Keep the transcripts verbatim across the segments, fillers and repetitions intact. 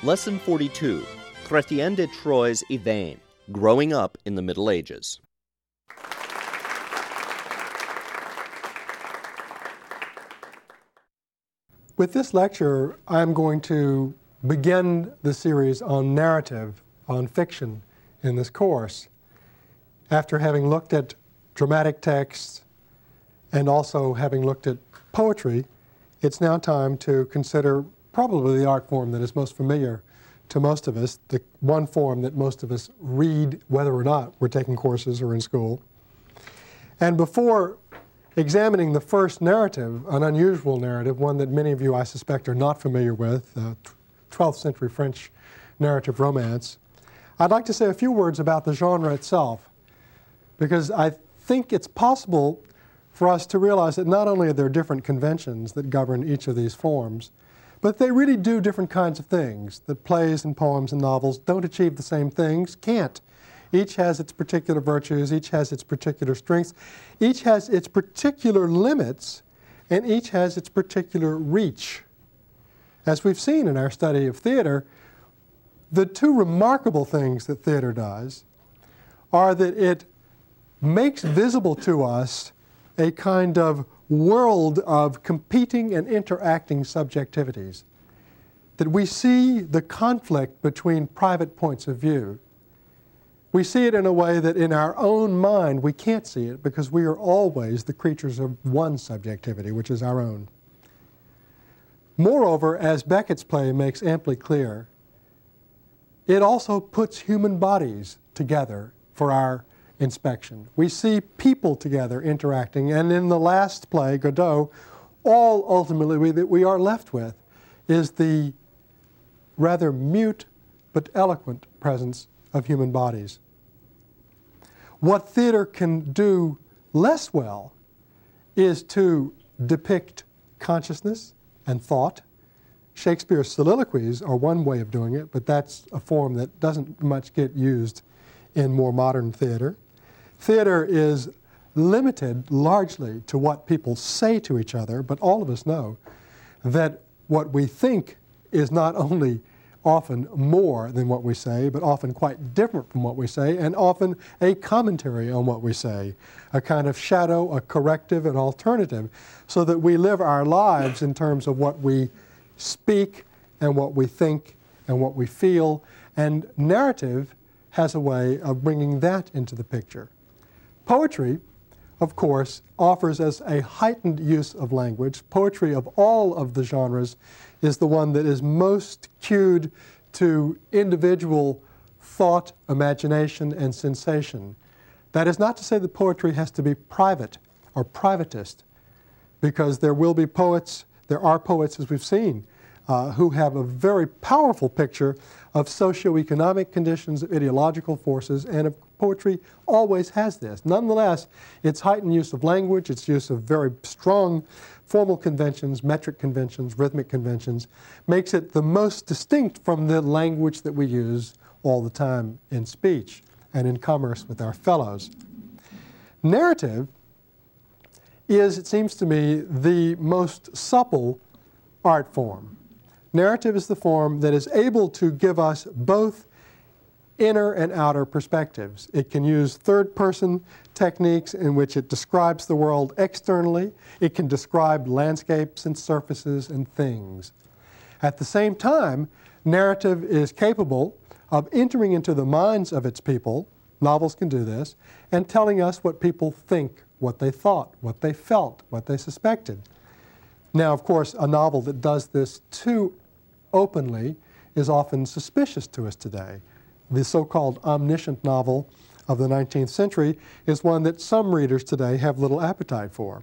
Lesson forty-two, Chrétien de Troyes y Vain, Growing Up in the Middle Ages. With this lecture, I'm going to begin the series on narrative, on fiction in this course. After having looked at dramatic texts and also having looked at poetry, it's now time to consider probably the art form that is most familiar to most of us, the one form that most of us read whether or not we're taking courses or in school. And before examining the first narrative, an unusual narrative, one that many of you, I suspect, are not familiar with, uh, twelfth century French narrative romance, I'd like to say a few words about the genre itself, because I think it's possible for us to realize that not only are there different conventions that govern each of these forms, but they really do different kinds of things. The plays and poems and novels don't achieve the same things, can't. Each has its particular virtues, each has its particular strengths, each has its particular limits, and each has its particular reach. As we've seen in our study of theater, the two remarkable things that theater does are that it makes visible to us a kind of world of competing and interacting subjectivities, that we see the conflict between private points of view. We see it in a way that in our own mind we can't see it, because we are always the creatures of one subjectivity, which is our own. Moreover, as Beckett's play makes amply clear, it also puts human bodies together for our inspection. We see people together interacting, and in the last play, Godot, all ultimately we, that we are left with is the rather mute but eloquent presence of human bodies. What theater can do less well is to depict consciousness and thought. Shakespeare's soliloquies are one way of doing it, but that's a form that doesn't much get used in more modern theater. Theater is limited largely to what people say to each other, but all of us know that what we think is not only often more than what we say, but often quite different from what we say, and often a commentary on what we say, a kind of shadow, a corrective, an alternative, so that we live our lives in terms of what we speak and what we think and what we feel, and narrative has a way of bringing that into the picture. Poetry, of course, offers us a heightened use of language. Poetry of all of the genres is the one that is most cued to individual thought, imagination, and sensation. That is not to say that poetry has to be private or privatist, because there will be poets, there are poets, as we've seen, uh, who have a very powerful picture of socioeconomic conditions, of ideological forces, and of poetry always has this. Nonetheless, its heightened use of language, its use of very strong formal conventions, metric conventions, rhythmic conventions, makes it the most distinct from the language that we use all the time in speech and in commerce with our fellows. Narrative is, it seems to me, the most supple art form. Narrative is the form that is able to give us both inner and outer perspectives. It can use third-person techniques in which it describes the world externally. It can describe landscapes and surfaces and things. At the same time, narrative is capable of entering into the minds of its people, novels can do this, and telling us what people think, what they thought, what they felt, what they suspected. Now, of course, a novel that does this too openly is often suspicious to us today. The so-called omniscient novel of the nineteenth century is one that some readers today have little appetite for.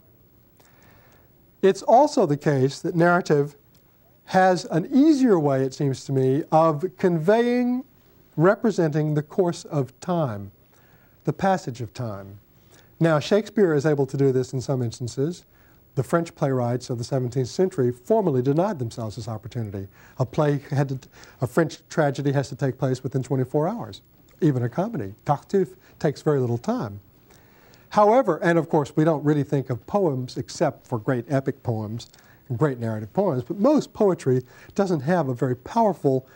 It's also the case that narrative has an easier way, it seems to me, of conveying, representing the course of time, the passage of time. Now, Shakespeare is able to do this in some instances. The French playwrights of the seventeenth century formally denied themselves this opportunity. A play had to, a French tragedy has to take place within twenty-four hours. Even a comedy, Tartuffe, takes very little time. However, and of course we don't really think of poems except for great epic poems and great narrative poems, but most poetry doesn't have a very powerful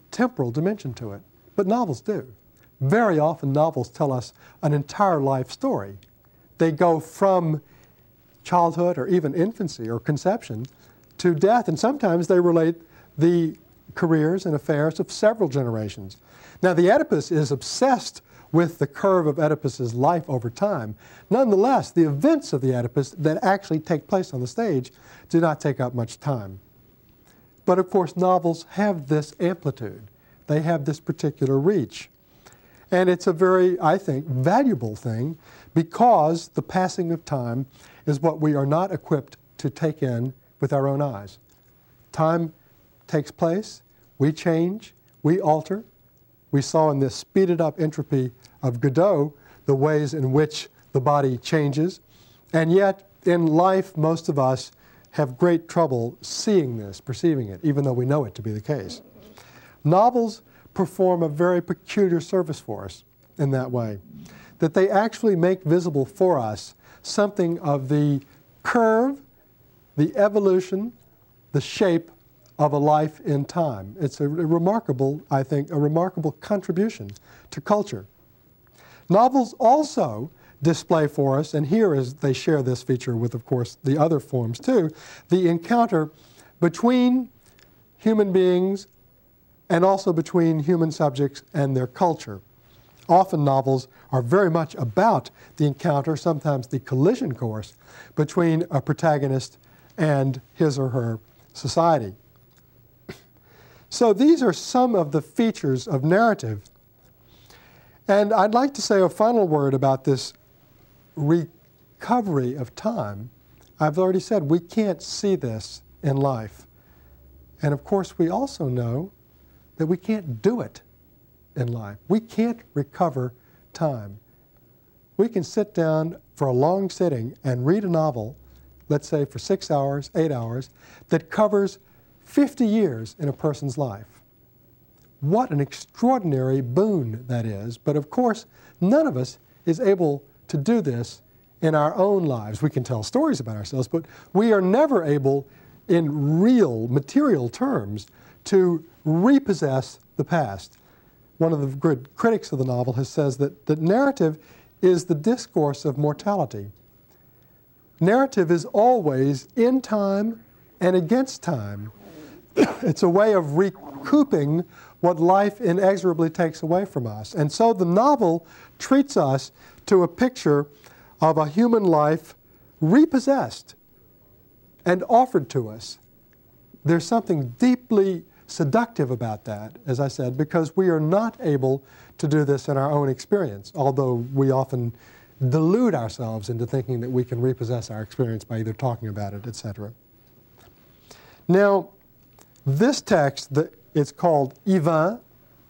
temporal dimension to it, but novels do. Very often novels tell us an entire life story. They go from childhood or even infancy or conception to death, and sometimes they relate the careers and affairs of several generations. Now, the Oedipus is obsessed with the curve of Oedipus's life over time. Nonetheless, the events of the Oedipus that actually take place on the stage do not take up much time. But of course, novels have this amplitude. They have this particular reach. And it's a very, I think, valuable thing because the passing of time is what we are not equipped to take in with our own eyes. Time takes place, we change, we alter. We saw in this speeded up entropy of Godot the ways in which the body changes. And yet, in life, most of us have great trouble seeing this, perceiving it, even though we know it to be the case. Novels perform a very peculiar service for us in that way, that they actually make visible for us something of the curve, the evolution, the shape of a life in time. It's a, a remarkable, I think, a remarkable contribution to culture. Novels also display for us, and here is, they share this feature with, of course, the other forms too, the encounter between human beings and also between human subjects and their culture. Often novels are very much about the encounter, sometimes the collision course, between a protagonist and his or her society. So these are some of the features of narrative. And I'd like to say a final word about this recovery of time. I've already said we can't see this in life. And of course, we also know that we can't do it in life. We can't recover time. We can sit down for a long sitting and read a novel, let's say for six hours, eight hours, that covers fifty years in a person's life. What an extraordinary boon that is. But of course, none of us is able to do this in our own lives. We can tell stories about ourselves, but we are never able, in real, material terms, to repossess the past. One of the good critics of the novel has says that, that narrative is the discourse of mortality. Narrative is always in time and against time. It's a way of recouping what life inexorably takes away from us. And so the novel treats us to a picture of a human life repossessed and offered to us. There's something deeply seductive about that, as I said, because we are not able to do this in our own experience, although we often delude ourselves into thinking that we can repossess our experience by either talking about it, et cetera. Now, this text, the, it's called Yvain,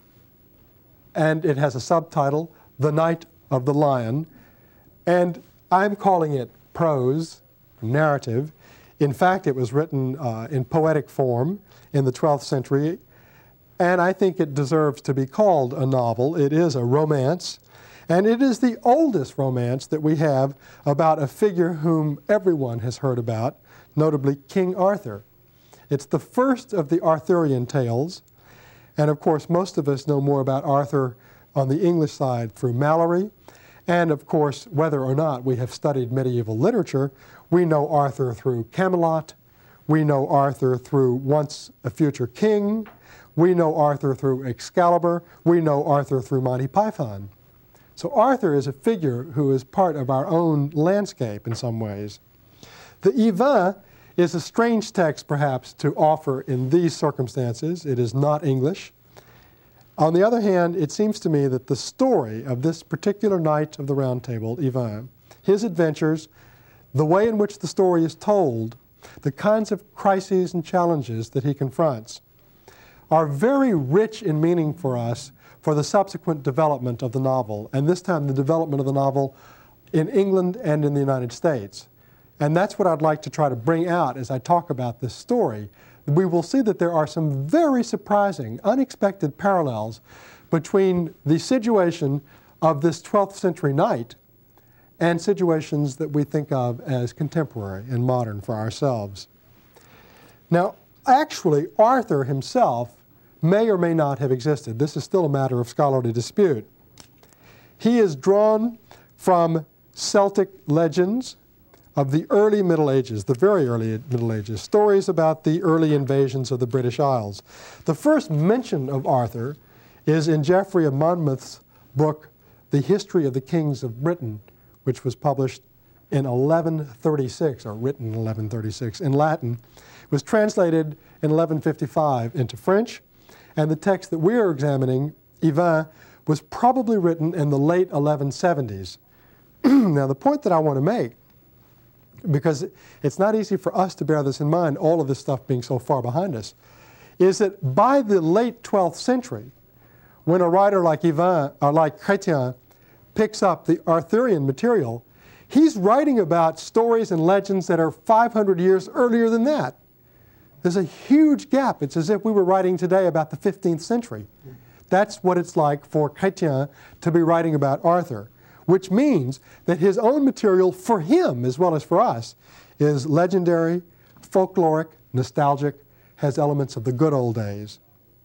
and it has a subtitle, The Night of the Lion, and I'm calling it prose, narrative. In fact, it was written uh, in poetic form in the twelfth century, and I think it deserves to be called a novel. It is a romance, and it is the oldest romance that we have about a figure whom everyone has heard about, notably King Arthur. It's the first of the Arthurian tales, and of course most of us know more about Arthur on the English side through Malory, and of course whether or not we have studied medieval literature, we know Arthur through Camelot, we know Arthur through Once a Future King, we know Arthur through Excalibur, we know Arthur through Monty Python. So Arthur is a figure who is part of our own landscape in some ways. The Yvain is a strange text, perhaps, to offer in these circumstances. It is not English. On the other hand, it seems to me that the story of this particular Knight of the Round Table, Yvain, his adventures, the way in which the story is told, the kinds of crises and challenges that he confronts, are very rich in meaning for us for the subsequent development of the novel, and this time the development of the novel in England and in the United States. And that's what I'd like to try to bring out as I talk about this story. We will see that there are some very surprising, unexpected parallels between the situation of this twelfth century knight and situations that we think of as contemporary and modern for ourselves. Now, actually, Arthur himself may or may not have existed. This is still a matter of scholarly dispute. He is drawn from Celtic legends of the early Middle Ages, the very early Middle Ages, stories about the early invasions of the British Isles. The first mention of Arthur is in Geoffrey of Monmouth's book, The History of the Kings of Britain, which was published in eleven thirty-six, or written in eleven thirty-six in Latin. It was translated in eleven fifty-five into French, and the text that we are examining, Yvain, was probably written in the late eleven seventies. Now, the point that I want to make, because it's not easy for us to bear this in mind, all of this stuff being so far behind us, is that by the late twelfth century, when a writer like Yvain, or like Chrétien, picks up the Arthurian material, he's writing about stories and legends that are five hundred years earlier than that. There's a huge gap. It's as if we were writing today about the fifteenth century. That's what it's like for Chrétien to be writing about Arthur, which means that his own material for him, as well as for us, is legendary, folkloric, nostalgic, has elements of the good old days.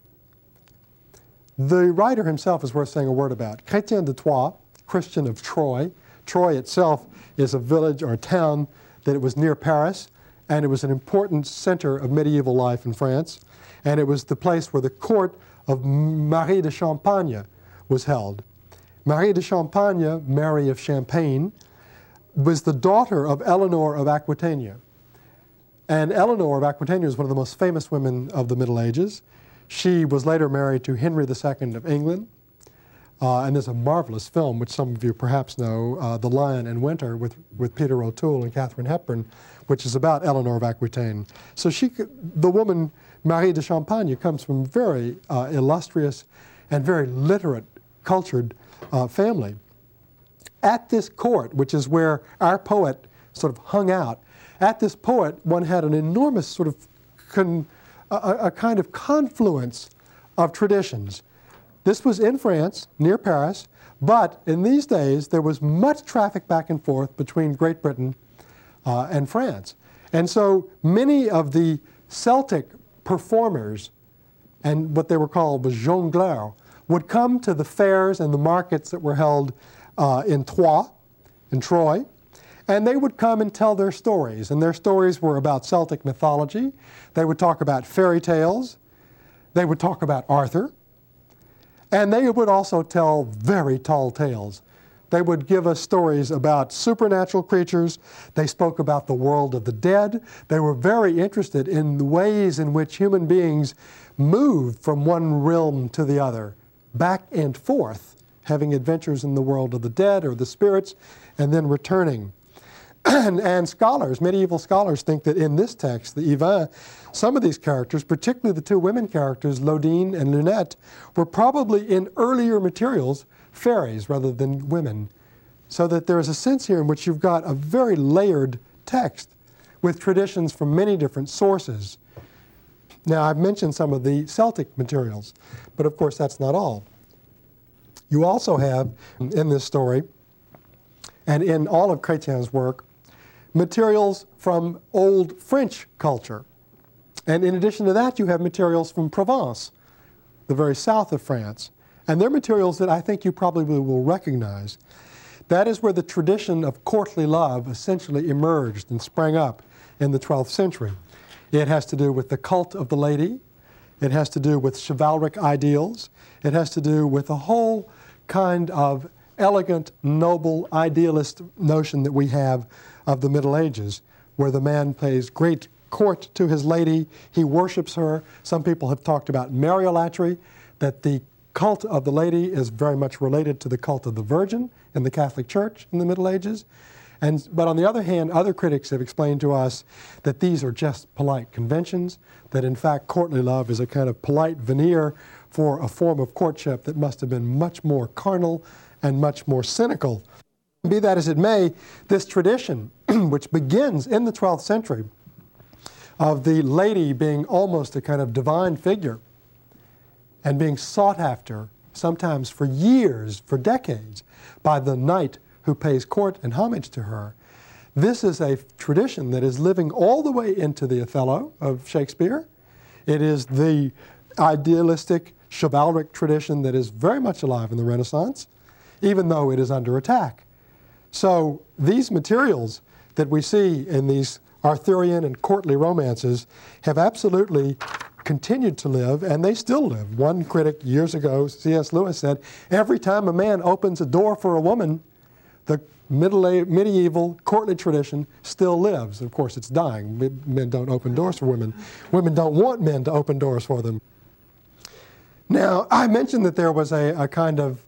The writer himself is worth saying a word about. Chrétien de Troyes, Christian of Troy. Troy itself is a village or a town that it was near Paris, and it was an important center of medieval life in France, and it was the place where the court of Marie de Champagne was held. Marie de Champagne, Mary of Champagne, was the daughter of Eleanor of Aquitania. And Eleanor of Aquitania was one of the most famous women of the Middle Ages. She was later married to Henry the Second of England. Uh, and there's a marvelous film, which some of you perhaps know, uh, The Lion in Winter, with, with Peter O'Toole and Katharine Hepburn, which is about Eleanor of Aquitaine. So she, the woman, Marie de Champagne, comes from a very uh, illustrious and very literate, cultured uh, family. At this court, which is where our poet sort of hung out, at this poet, one had an enormous sort of con, a, a kind of confluence of traditions. This was in France, near Paris, but in these days there was much traffic back and forth between Great Britain uh, and France. And so many of the Celtic performers, and what they were called was jongleurs, would come to the fairs and the markets that were held uh, in Troyes, in Troy, and they would come and tell their stories. And their stories were about Celtic mythology. They would talk about fairy tales. They would talk about Arthur. And they would also tell very tall tales. They would give us stories about supernatural creatures. They spoke about the world of the dead. They were very interested in the ways in which human beings moved from one realm to the other, back and forth, having adventures in the world of the dead or the spirits, and then returning. And, and scholars, medieval scholars, think that in this text, the Yvain, some of these characters, particularly the two women characters, Lodine and Lunette, were probably in earlier materials fairies rather than women. So that there is a sense here in which you've got a very layered text with traditions from many different sources. Now, I've mentioned some of the Celtic materials, but of course that's not all. You also have in this story, and in all of Chrétien's work, materials from old French culture. And in addition to that, you have materials from Provence, the very south of France. And they're materials that I think you probably will recognize. That is where the tradition of courtly love essentially emerged and sprang up in the twelfth century. It has to do with the cult of the lady. It has to do with chivalric ideals. It has to do with a whole kind of elegant, noble, idealist notion that we have of the Middle Ages, where the man pays great court to his lady, he worships her. Some people have talked about Mariolatry, that the cult of the lady is very much related to the cult of the Virgin in the Catholic Church in the Middle Ages. And, but on the other hand, other critics have explained to us that these are just polite conventions, that in fact courtly love is a kind of polite veneer for a form of courtship that must have been much more carnal and much more cynical. Be that as it may, this tradition, which begins in the twelfth century, of the lady being almost a kind of divine figure and being sought after, sometimes for years, for decades, by the knight who pays court and homage to her. This is a tradition that is living all the way into the Othello of Shakespeare. It is the idealistic, chivalric tradition that is very much alive in the Renaissance, even though it is under attack. So these materials that we see in these Arthurian and courtly romances have absolutely continued to live, and they still live. One critic years ago, C S Lewis, said, every time a man opens a door for a woman, the middle medieval courtly tradition still lives. Of course, it's dying. Men don't open doors for women. Women don't want men to open doors for them. Now, I mentioned that there was a, a kind of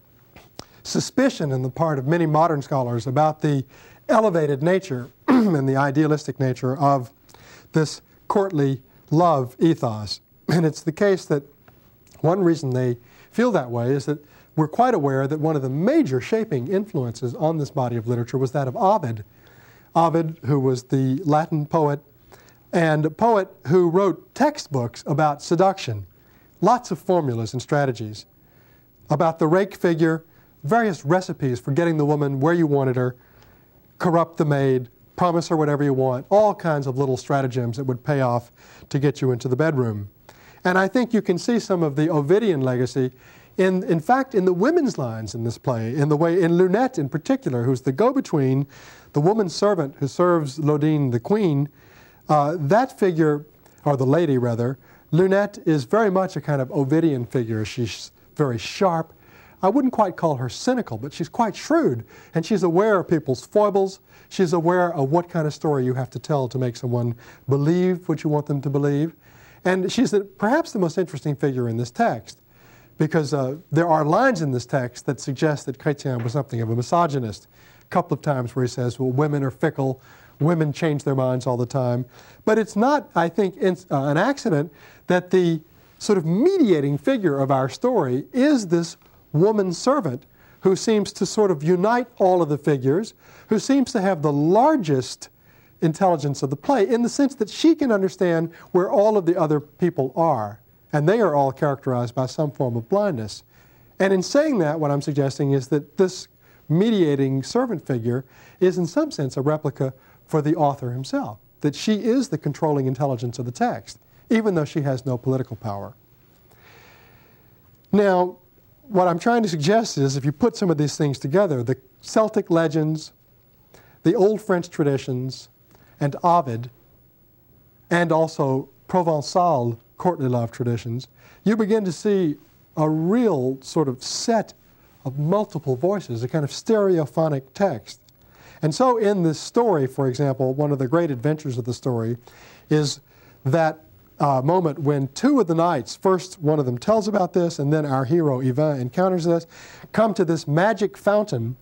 suspicion in the part of many modern scholars about the elevated nature and the idealistic nature of this courtly love ethos. And it's the case that one reason they feel that way is that we're quite aware that one of the major shaping influences on this body of literature was that of Ovid. Ovid, who was the Latin poet, and a poet who wrote textbooks about seduction, lots of formulas and strategies, about the rake figure, various recipes for getting the woman where you wanted her, corrupt the maid, promise her whatever you want, all kinds of little stratagems that would pay off to get you into the bedroom. And I think you can see some of the Ovidian legacy in, in fact, in the women's lines in this play, in the way, in Lunete in particular, who's the go-between, the woman servant who serves Lodine the queen. Uh, that figure, or the lady rather, Lunete is very much a kind of Ovidian figure. She's very sharp. I wouldn't quite call her cynical, but she's quite shrewd, and she's aware of people's foibles. She's aware of what kind of story you have to tell to make someone believe what you want them to believe. And she's the, perhaps the most interesting figure in this text, because uh, there are lines in this text that suggest that Chrétien was something of a misogynist. A couple of times where he says, well, women are fickle, women change their minds all the time. But it's not, I think, in, uh, an accident that the sort of mediating figure of our story is this woman servant who seems to sort of unite all of the figures, who seems to have the largest intelligence of the play in the sense that she can understand where all of the other people are. And they are all characterized by some form of blindness. And in saying that, what I'm suggesting is that this mediating servant figure is in some sense a replica for the author himself, that she is the controlling intelligence of the text, even though she has no political power. Now, what I'm trying to suggest is if you put some of these things together, the Celtic legends, the old French traditions, and Ovid, and also Provençal courtly love traditions, you begin to see a real sort of set of multiple voices, a kind of stereophonic text. And so in this story, for example, one of the great adventures of the story is that uh, moment when two of the knights, first one of them tells about this, and then our hero Yvain encounters this, come to this magic fountain,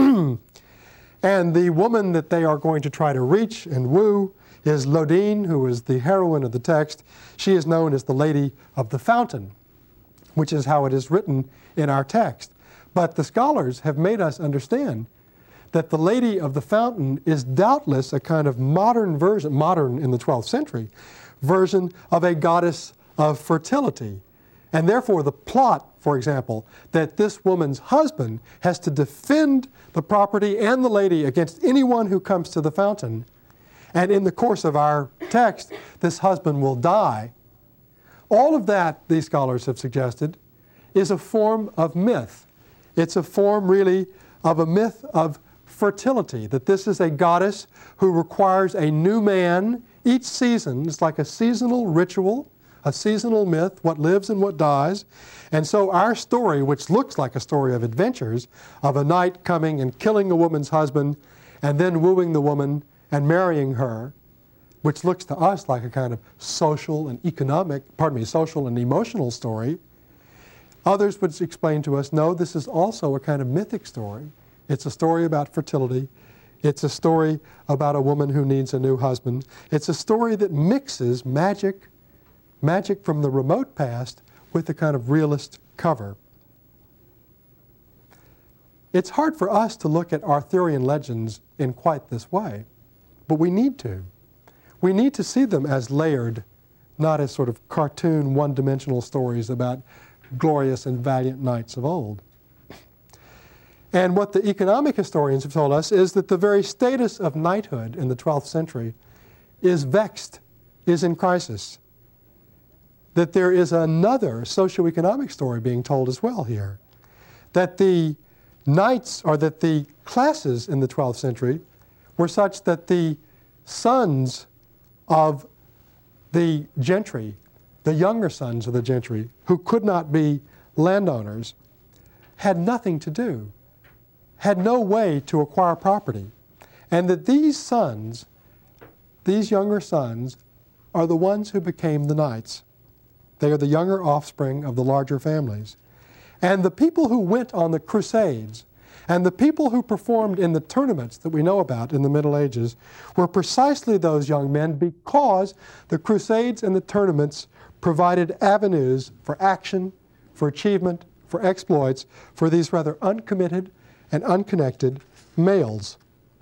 and the woman that they are going to try to reach and woo is Lodine, who is the heroine of the text. She is known as the Lady of the Fountain, which is how it is written in our text. But the scholars have made us understand that the Lady of the Fountain is doubtless a kind of modern version, modern in the twelfth century, version of a goddess of fertility. And therefore the plot, for example, that this woman's husband has to defend the property and the lady against anyone who comes to the fountain. And in the course of our text, this husband will die. All of that, these scholars have suggested, is a form of myth. It's a form, really, of a myth of fertility, that this is a goddess who requires a new man each season. It's like a seasonal ritual, a seasonal myth, what lives and what dies. And so our story, which looks like a story of adventures, of a knight coming and killing a woman's husband and then wooing the woman and marrying her, which looks to us like a kind of social and economic, pardon me, social and emotional story. Others would explain to us, no, this is also a kind of mythic story. It's a story about fertility. It's a story about a woman who needs a new husband. It's a story that mixes magic, magic from the remote past with a kind of realist cover. It's hard for us to look at Arthurian legends in quite this way, but we need to. We need to see them as layered, not as sort of cartoon, one-dimensional stories about glorious and valiant knights of old. And what the economic historians have told us is that the very status of knighthood in the twelfth century is vexed, is in crisis. that there is another socioeconomic story being told as well here. That the knights, or that the classes in the twelfth century were such that the sons of the gentry, the younger sons of the gentry, who could not be landowners, had nothing to do, had no way to acquire property. And that these sons, these younger sons, are the ones who became the knights. They are the younger offspring of the larger families. And the people who went on the Crusades and the people who performed in the tournaments that we know about in the Middle Ages were precisely those young men, because the Crusades and the tournaments provided avenues for action, for achievement, for exploits for these rather uncommitted and unconnected males.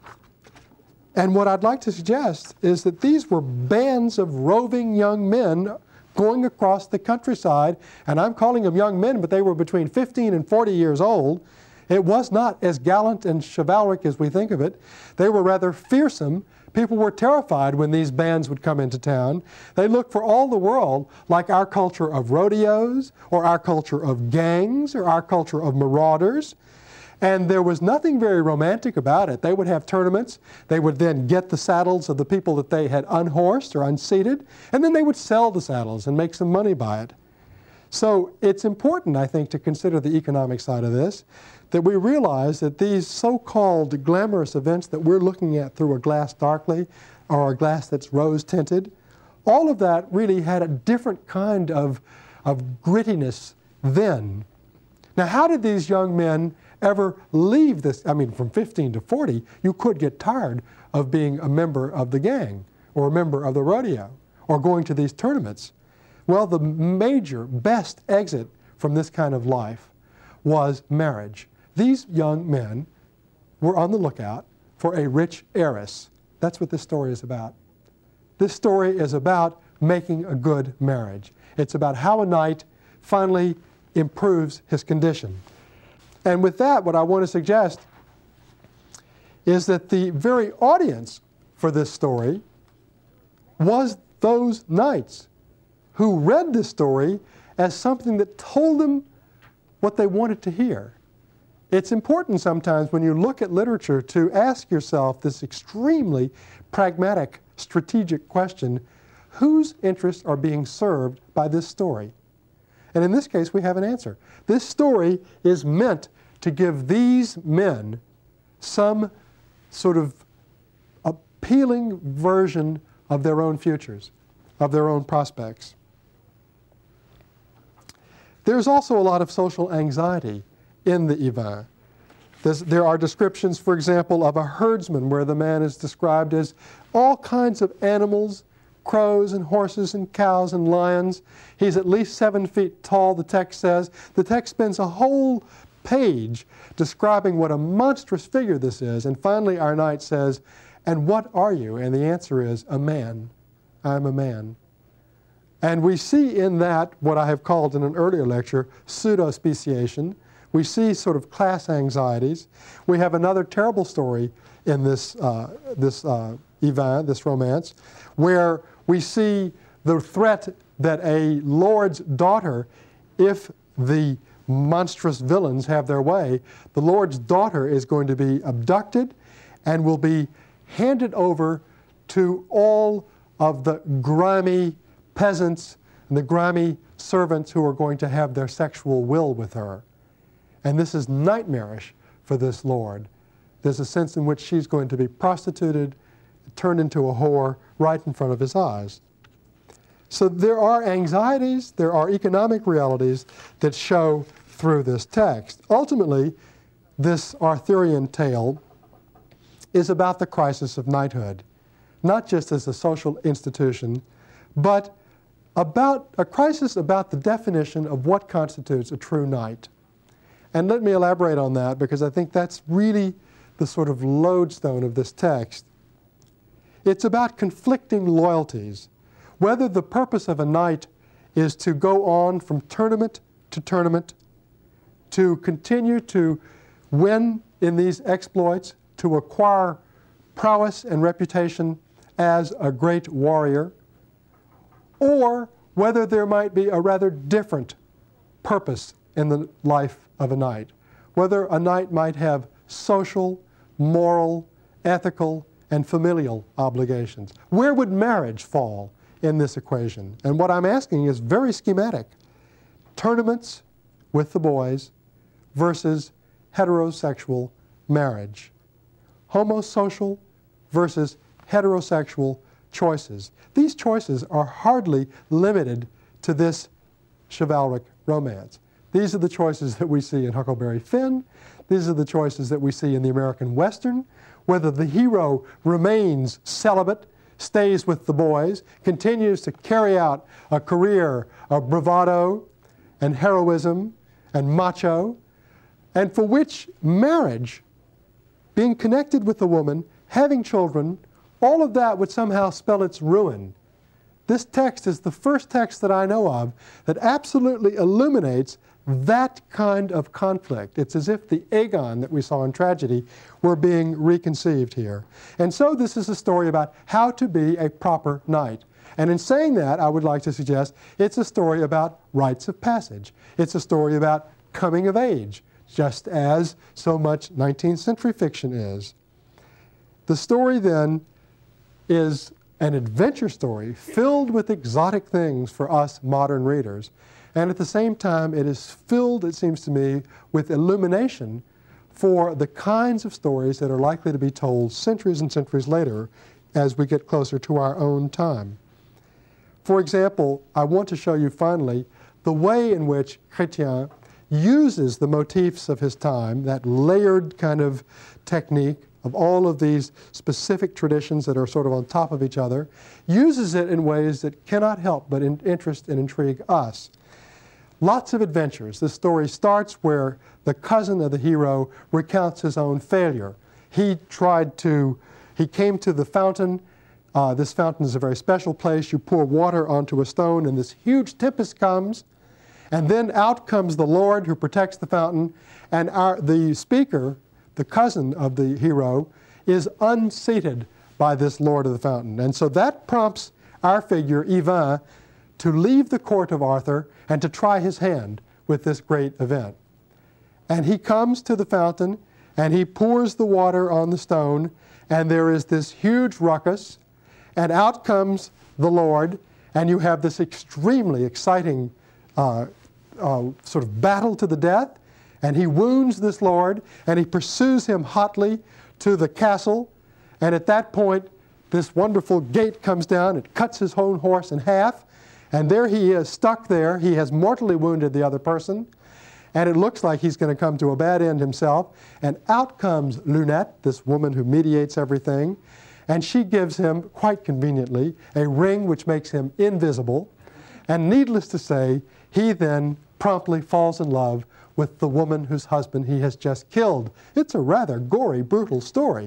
And what I'd like to suggest is that these were bands of roving young men going across the countryside, and I'm calling them young men, but they were between fifteen and forty years old. It was not as gallant and chivalric as we think of it. They were rather fearsome. People were terrified when these bands would come into town. They looked for all the world like our culture of rodeos, or our culture of gangs, or our culture of marauders. And there was nothing very romantic about it. They would have tournaments. They would then get the saddles of the people that they had unhorsed or unseated, and then they would sell the saddles and make some money by it. So it's important, I think, to consider the economic side of this, that we realize that these so-called glamorous events that we're looking at through a glass darkly, or a glass that's rose-tinted, all of that really had a different kind of, of grittiness then. Now, how did these young men ever leave this? I mean, from fifteen to forty, you could get tired of being a member of the gang, or a member of the rodeo, or going to these tournaments. Well, the major, best exit from this kind of life was marriage. These young men were on the lookout for a rich heiress. That's what this story is about. This story is about making a good marriage. It's about how a knight finally improves his condition. And with that, what I want to suggest is that the very audience for this story was those knights who read this story as something that told them what they wanted to hear. It's important sometimes when you look at literature to ask yourself this extremely pragmatic, strategic question: whose interests are being served by this story? And in this case, we have an answer. This story is meant to give these men some sort of appealing version of their own futures, of their own prospects. There's also a lot of social anxiety in the Yvain. There's, there are descriptions, for example, of a herdsman where the man is described as all kinds of animals, crows and horses and cows and lions. He's at least seven feet tall, the text says. The text spends a whole page describing what a monstrous figure this is. And finally, our knight says, "And what are you?" And the answer is, "A man. I'm a man." And we see in that what I have called in an earlier lecture pseudo-speciation. We see sort of class anxieties. We have another terrible story in this, uh, this uh, Yvain, this romance, where we see the threat that a lord's daughter, if the monstrous villains have their way, the lord's daughter is going to be abducted and will be handed over to all of the grimy peasants and the grimy servants who are going to have their sexual will with her. And this is nightmarish for this lord. There's a sense in which she's going to be prostituted, turned into a whore right in front of his eyes. So there are anxieties, there are economic realities that show through this text. Ultimately, this Arthurian tale is about the crisis of knighthood, not just as a social institution, but about a crisis about the definition of what constitutes a true knight. And let me elaborate on that, because I think that's really the sort of lodestone of this text. It's about conflicting loyalties, whether the purpose of a knight is to go on from tournament to tournament, to continue to win in these exploits, to acquire prowess and reputation as a great warrior, or whether there might be a rather different purpose in the life of a knight, whether a knight might have social, moral, ethical, and familial obligations. Where would marriage fall in this equation? And what I'm asking is very schematic. Tournaments with the boys versus heterosexual marriage. Homosocial versus heterosexual choices. These choices are hardly limited to this chivalric romance. These are the choices that we see in Huckleberry Finn. These are the choices that we see in the American Western. Whether the hero remains celibate, stays with the boys, continues to carry out a career of bravado and heroism and macho, and for which marriage, being connected with a woman, having children, all of that would somehow spell its ruin. This text is the first text that I know of that absolutely illuminates that kind of conflict. It's as if the Aegon that we saw in tragedy were being reconceived here. And so this is a story about how to be a proper knight. And in saying that, I would like to suggest it's a story about rites of passage. It's a story about coming of age, just as so much nineteenth century fiction is. The story then is an adventure story filled with exotic things for us modern readers. And at the same time, it is filled, it seems to me, with illumination for the kinds of stories that are likely to be told centuries and centuries later as we get closer to our own time. For example, I want to show you finally the way in which Chrétien uses the motifs of his time, that layered kind of technique of all of these specific traditions that are sort of on top of each other, uses it in ways that cannot help but in interest and intrigue us. Lots of adventures. The story starts where the cousin of the hero recounts his own failure. He tried to, he came to the fountain. Uh, this fountain is a very special place. You pour water onto a stone and this huge tempest comes. And then out comes the Lord who protects the fountain. And our, the speaker, the cousin of the hero, is unseated by this Lord of the fountain. And so that prompts our figure, Yvain, to leave the court of Arthur and to try his hand with this great event. And he comes to the fountain and he pours the water on the stone, and there is this huge ruckus, and out comes the Lord, and you have this extremely exciting uh, uh, sort of battle to the death, and he wounds this Lord, and he pursues him hotly to the castle, and at that point this wonderful gate comes down, it cuts his own horse in half, and there he is, stuck there. He has mortally wounded the other person, and it looks like he's going to come to a bad end himself. And out comes Lunette, this woman who mediates everything, and she gives him, quite conveniently, a ring which makes him invisible. And needless to say, he then promptly falls in love with the woman whose husband he has just killed. It's a rather gory, brutal story.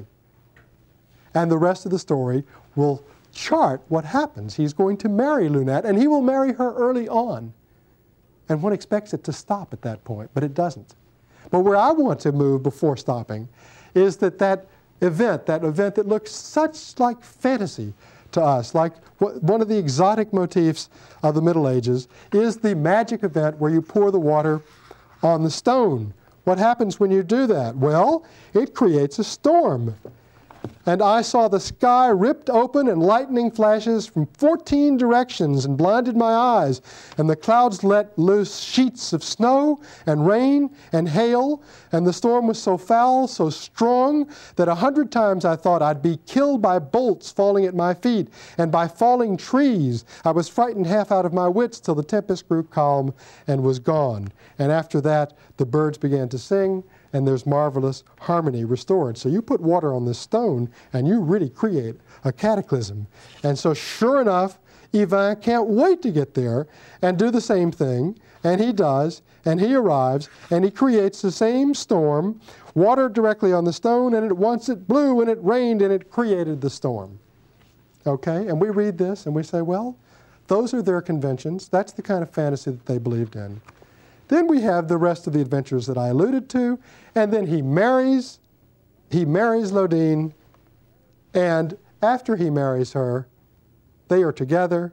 And the rest of the story will chart what happens. He's going to marry Lunette, and he will marry her early on. And one expects it to stop at that point, but it doesn't. But where I want to move before stopping is that that event, that event that looks such like fantasy to us, like one of the exotic motifs of the Middle Ages, is the magic event where you pour the water on the stone. What happens when you do that? Well, it creates a storm. And I saw the sky ripped open and lightning flashes from fourteen directions and blinded my eyes. And the clouds let loose sheets of snow and rain and hail. And the storm was so foul, so strong, that a hundred times I thought I'd be killed by bolts falling at my feet and by falling trees. I was frightened half out of my wits till the tempest grew calm and was gone. And after that, the birds began to sing, and there's marvelous harmony restored. So you put water on this stone, and you really create a cataclysm. And so sure enough, Yvain can't wait to get there and do the same thing, and he does, and he arrives, and he creates the same storm, water directly on the stone, and at once it blew, and it rained, and it created the storm. Okay? And we read this, and we say, well, those are their conventions. That's the kind of fantasy that they believed in. Then we have the rest of the adventures that I alluded to, and then he marries, he marries Lodine, and after he marries her, they are together.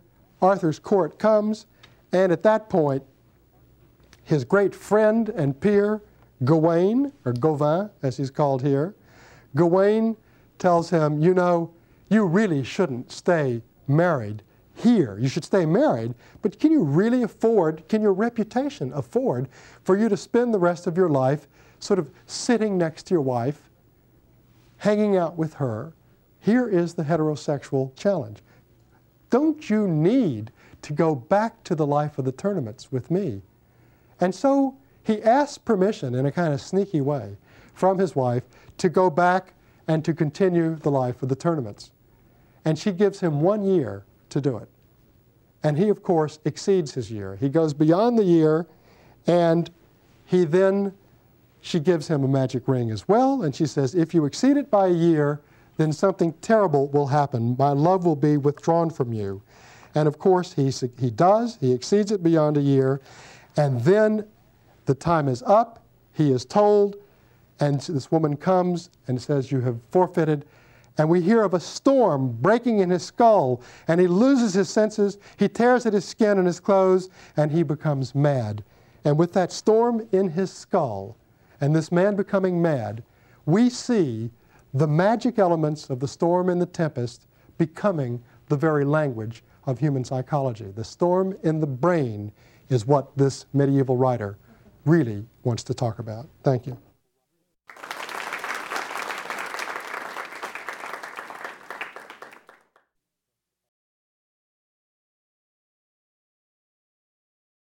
Arthur's court comes, and at that point, his great friend and peer, Gawain, or Gauvin, as he's called here, Gawain tells him, you know, you really shouldn't stay married here. You should stay married, but can you really afford, can your reputation afford for you to spend the rest of your life sort of sitting next to your wife, hanging out with her? Here is the heterosexual challenge. Don't you need to go back to the life of the tournaments with me? And so he asks permission in a kind of sneaky way from his wife to go back and to continue the life of the tournaments. And she gives him one year to do it. And he, of course, exceeds his year. He goes beyond the year, and he then, she gives him a magic ring as well, and she says, if you exceed it by a year, then something terrible will happen. My love will be withdrawn from you. And of course, he, he does. He exceeds it beyond a year. And then the time is up. He is told, and this woman comes and says, you have forfeited. And we hear of a storm breaking in his skull, and he loses his senses. He tears at his skin and his clothes, and he becomes mad. And with that storm in his skull, and this man becoming mad, we see the magic elements of the storm and the tempest becoming the very language of human psychology. The storm in the brain is what this medieval writer really wants to talk about. Thank you.